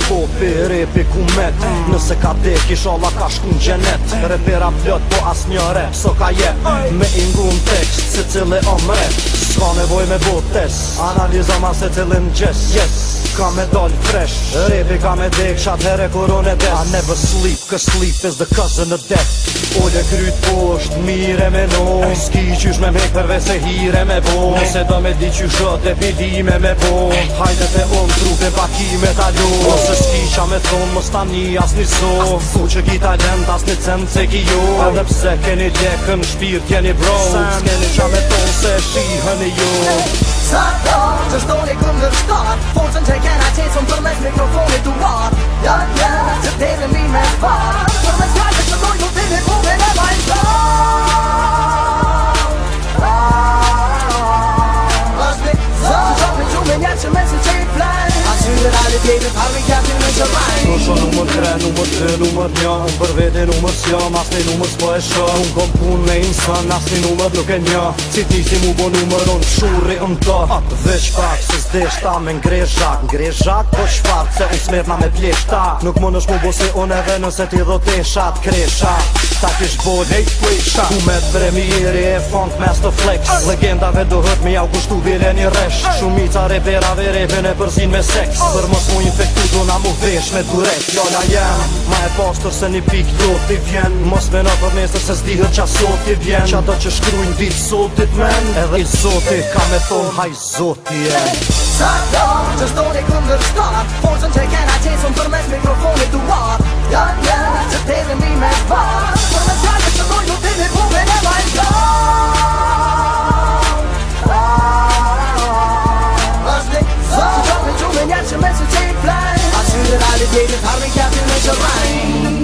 popi, repi ku met Nëse ka dek, inshallah ka shku n'gjenet Repera plot, po as një rap, so ka jet Me ingu tekst, se cili rap S'ka nevoj me botes, analiza ma se cilin gjes Ka me doll fresh, repi ka me dek, shat here kur unë des I never sleep, cause sleep is the cousin of death Olle kryt posht, mire me no S'ki qysh me mek përve se hire me bo Nëse do me di qysh shot e pilime me bo Hajde te trupe bakime t'alo Ose s'ki qa me thon mos ta një as një so Su që ki talent as një cent se ki jo Edhe pse keni lekën shpirt jeni bro S'keni qa me thon se shihën e jo Sa do, që shtoni këndër shtat Forcën që kena qesën për mes mikrofonit duar Ja, që t'edhe mi me far Për mes fjallë që dojnë të tini kume në bajta Ashtë një zonë që me gjume një që me si që i plej Asyre realitetet har vi kjapin në që rajnë Nosho numër 3, numër 2, numër 1 Unë për vete numër s'jam, as një numër s'po e shë Unë kom pun me insan, as një numër nuk e një Si t'nisi mu bo numër, unë shurri të Veç pak, se s'deshta me ngrezhak po shfart, se unë smerna me pleshta Nuk më nësh mu bo se unë edhe nëse ti do t'eshat kresha Ta kish bo hejt plesha Ku me t'premieri e funk master flex Legendave do hët me jau kushtu bile një resh Shumica reperave repin e përzin me seks Për mos mu infektu do na mu vesh me durek Fjalla jem, ma e pastor se një pik do t'i vjen Mos me në për nesër se s'dihët qa sot t'i vjen Qa do që shkrujnë dit sotit men Edhe i zotit ka me thon haj zoti jem Sa do, që shtoni këndër shtat Forcën që kena qesën për mes mikrofonit duar Ja, që t'edhe mi me far Për mes fjallë që dojnë të tini kume në bajta Ashtë një zonë që me gjume një që me si që i plej Asyre realitetet har vi kjapin në që rajnë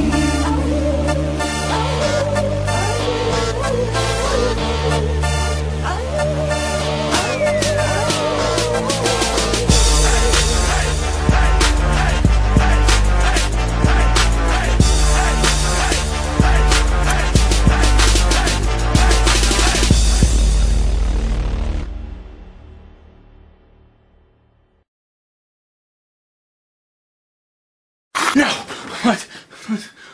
No! What?